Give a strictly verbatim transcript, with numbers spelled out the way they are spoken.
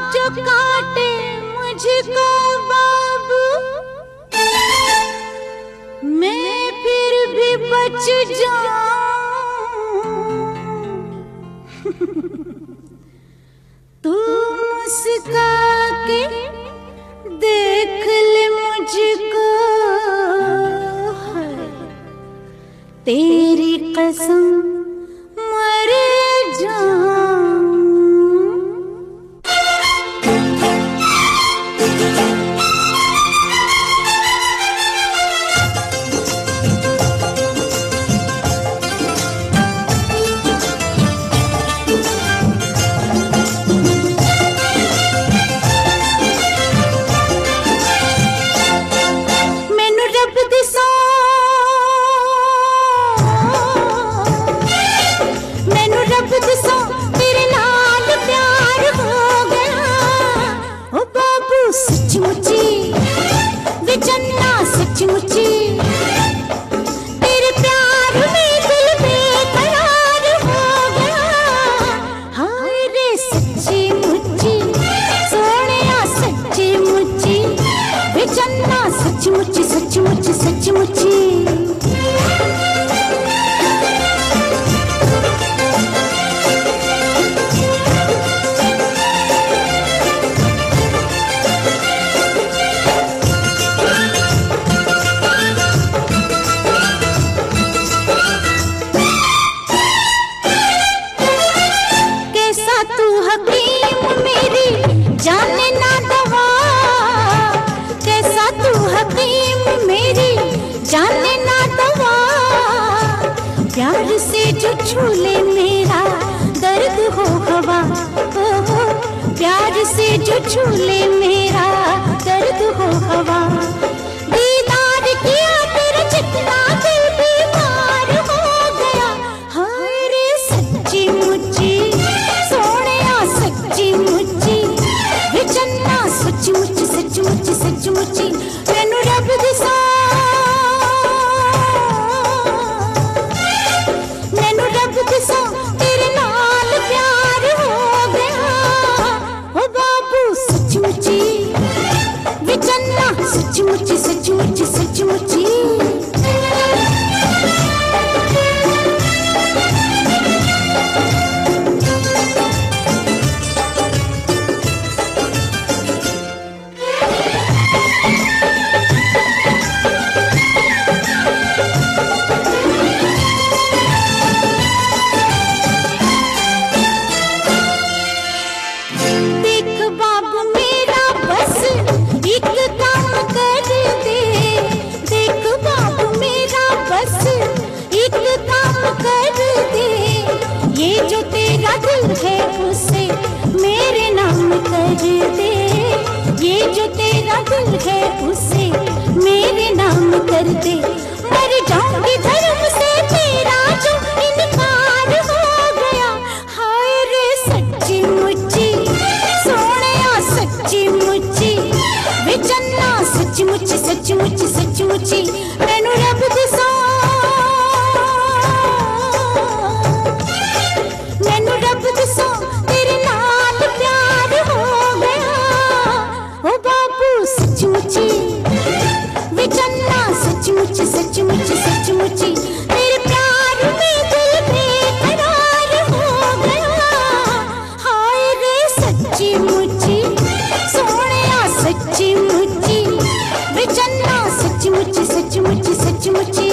जो काटे मुझको बाबू, मैं फिर भी बच जाऊं। तू मुस्का के देख ले मुझको, तेरी कसम मर जाऊं। मैनू रब दी सौ, मैनू रब दी सौ तेरे नाल प्यार हो गया। ओ बाबू सचमुची वे जन्ना, सचमुची तेरे प्यार में दिल बेकरार हो गया। हाय रे सच्ची मुच्ची सोहणिया, सच्ची मुच्ची वे जन्ना, सचमुची सचमुची सचमुची। कैसा तू हकीम मेरी जाने ना दवा, कैसा तू हकीम मेरी जाने ना दवा। प्यार से जो छू ले मेरा दर्द हो हवा, ओ हो प्यार से जो छू ले मेरा दर्द हो हवा। दीदार किया तेरा जितना दिल बीमार हो गया। हाय रे सच्ची मुच्ची सोहणिया, सच्ची मुच्ची वे जन्ना, सचमुची सचमुची सचमुची। मैनू रब दी सौ, मैनू रब दी सौ तेरे नाल प्यार हो गया। ओ बाबू सचमुची वे जन्ना, सचमुची सचमुची सचमुची। देख बाबू मेरा बस एक काम कर दे, देख बाबू मेरा बस एक काम कर दे। ये जो तेरा दिल है उसे मेरे नाम कर दे, ये जो तेरा दिल है उसे मेरे नाम कर दे। मर जाऊंगी धर्म से तेरा जो इनकार हो गया। हाय रे सच्ची मुच्ची सोहणिया, सच्ची मुच्ची वे जन्ना, सचमुची सचमुची सचमुची। मैनू रब दी सौ, मैनू रब दी सौ तेरे नाल प्यार हो गया। ओ बाबू सचमुची वे जन्ना, सचमुची सचमुची सचमुची। तेरे प्यार में दिल बेकरार हो गया। हाय रे सच्ची मुच्ची सोहणिया, सच्ची मुच्ची वे जन्ना, सचमुची सचमुची सचमुची।